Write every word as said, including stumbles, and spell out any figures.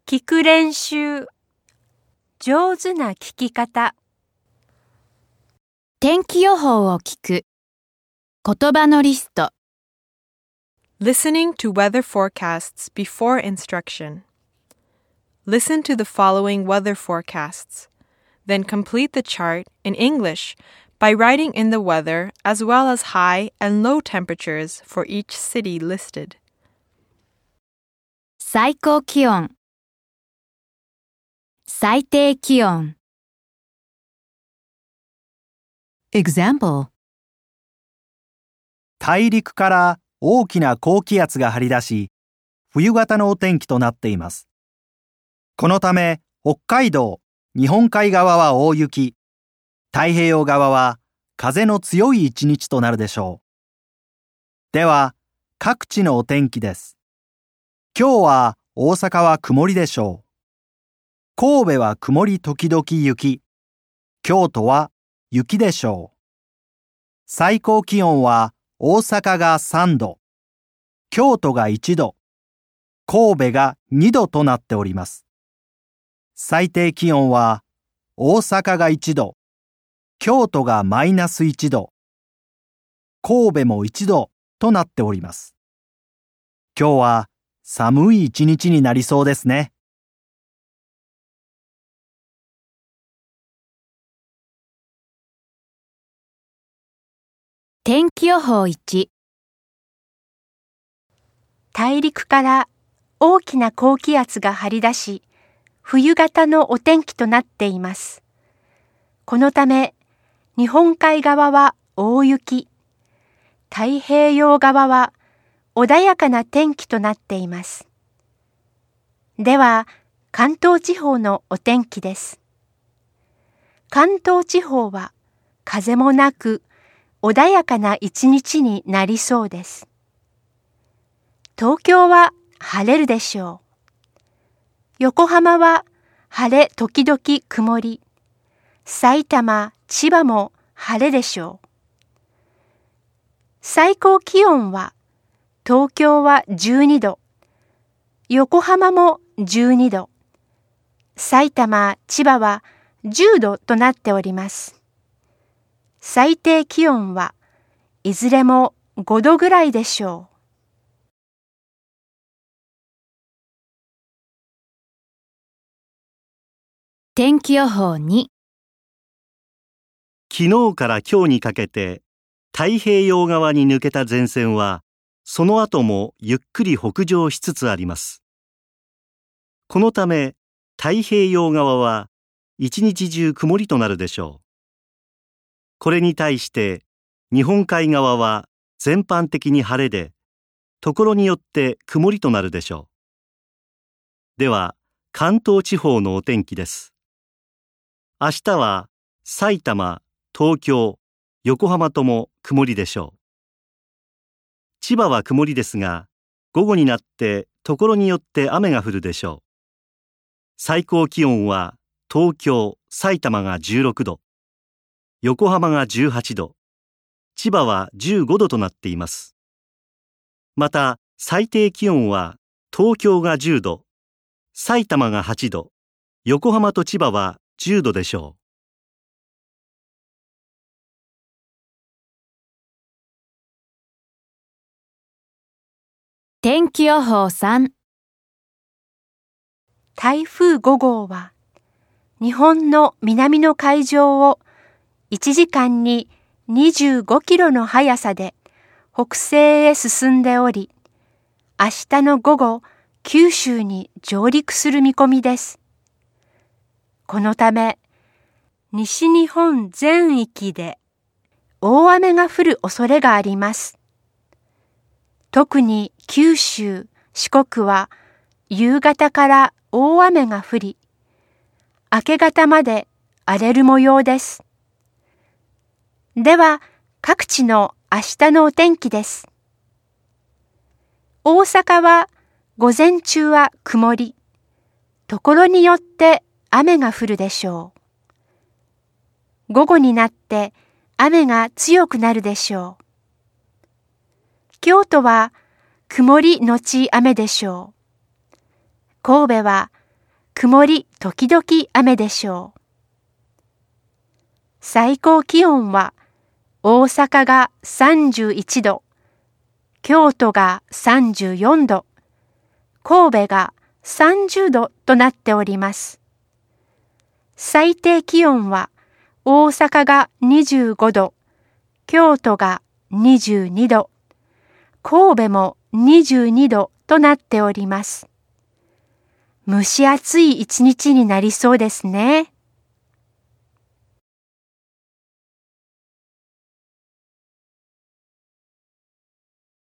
聞く練習。上手な聞き方。 天気予報を聞く。言葉のリスト。 Listening to weather forecasts before instruction. Listen to the following weather forecasts. Then complete the chart in English by writing in the weather as well as high and low temperatures for each city listed. 最高気温。最低気温。 Example: 大陸から大きな高気圧が張り出し、冬型のお天気となっています。このため、北海道、日本海側は大雪、太平洋側は風の強い一日となるでしょう。では、各地のお天気です。今日は大阪は曇りでしょう。神戸は曇り時々雪。京都は雪でしょう。最高気温は大阪がさんど、京都がいちど、神戸がにどとなっております。最低気温は大阪がいちど、京都がマイナスいちど、神戸もいちどとなっております。今日は寒い一日になりそうですね。 天気予報いち。 大陸から大きな高気圧が張り出し、冬型のお天気となっています。このため、日本海側は大雪、太平洋側は穏やかな天気となっています。では、関東地方のお天気です。関東地方は風もなく、穏やかな一日になりそうです。東京は晴れるでしょう。横浜は晴れ時々曇り。埼玉、千葉も晴れでしょう。最高気温は東京はじゅうにど、横浜もじゅうにど、埼玉、千葉はじゅうどとなっております。最低気温はいずれもごどぐらいでしょう。 天気予報に。 昨日から今日にかけて太平洋側に抜けた前線はその後もゆっくり北上しつつあります。このため太平洋側は一日中曇りとなるでしょう。これに対して日本海側は全般的に晴れで、ところによって曇りとなるでしょう。では、関東地方のお天気です。明日は埼玉、東京、横浜とも曇りでしょう。千葉は曇りですが、午後になってところによって雨が降るでしょう。最高気温は東京、埼玉がじゅうろくど、横浜がじゅうはちど、千葉はじゅうごどとなっています。また、最低気温は東京がじゅうど、埼玉がはちど、横浜と千葉はじゅうどでしょう。 天気予報さん。 台風ごごうは日本の南の海上をいちじかんににじゅうごキロの速さで北西へ進んでおり、明日の午後、九州に上陸する見込みです。このため、西日本全域で大雨が降る恐れがあります。特に九州、四国は夕方から大雨が降り、明け方まで荒れる模様です。では、各地の明日のお天気です。大阪は午前中は曇り、ところによって雨が降るでしょう。午後になって雨が強くなるでしょう。京都は曇りのち雨でしょう。神戸は曇り時々雨でしょう。最高気温は大阪がさんじゅういちど、京都がさんじゅうよんど、神戸がさんじゅうどとなっております。最低気温は大阪がにじゅうごど、京都がにじゅうにど、神戸もにじゅうにどとなっております。蒸し暑い一日になりそうですね。